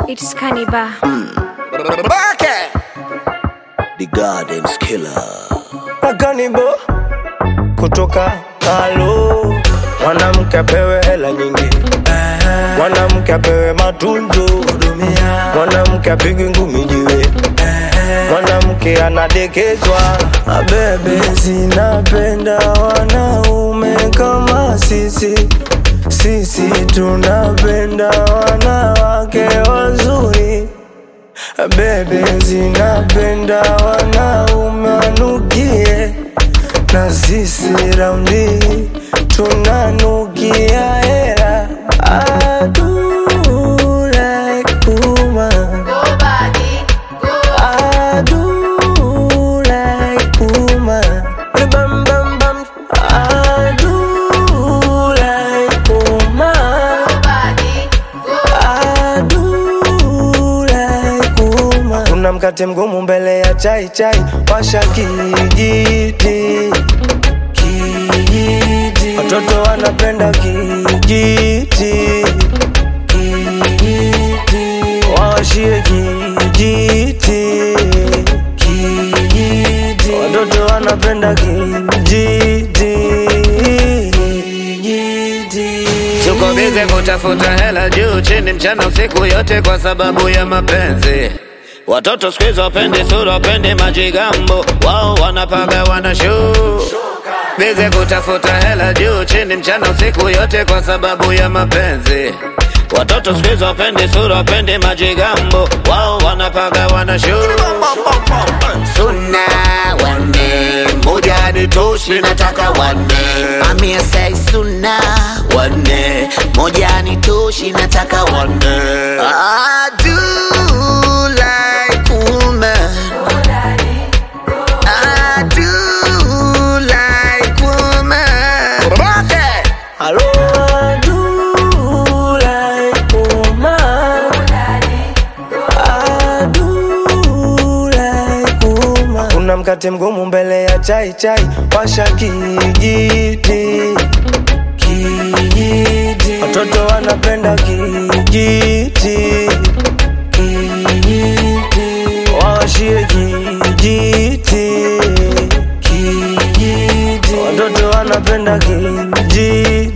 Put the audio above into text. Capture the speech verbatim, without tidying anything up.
It's Cannibal. The Gardens Killer. Cannibal kutoka halo. Mwanamke apewe hela nyingi, mwanamke apewe matunzo, mwanamke apigwe ngumi jiwe, mwanamke anadekezwa. Bebe zinapenda wanaume kama sisi, sisi tunapenda wanawake wazuri. Bebe zinapenda wanaume wanukie, na sisi raundi tunanukia hera. I do like woman, Go body, go. I do like woman, bam bam bam. I do like woman, Go body, go. I do like woman. Kuna mkate mgumu mbele ya chai chai, washa kijiti, kijiti. Watoto wanapenda kijiti, kijiti. Washie kijiti, kijiti. Watoto wanapenda kijiti, kijiti. Tuko bize kutafuta hela juu chini mchana usiku yote kwa sababu ya mapenzi. Watoto siku hizi wapendi sura, wapendi majigambo, wao wanapaga wana show. Bize kutafuta hela juu chini mchana usiku yote kwa sababu ya mapenzi. Watoto siku hizi wapendi sura, wapendi majigambo, wao wanapaga wana show. Suna wane, moja nitoshi nataka wane. Amia say suna wane, moja nitoshi nataka wane. I do like woman, I do like woman. Hello, I do like woman, I do like woman. Kuna mkate mgumu mbele ya chai chai, washa kijiti, kijiti. Watoto wanapenda kijiti, kijiti. Washie kijiti, kijiti. Watoto wanapenda kijiti.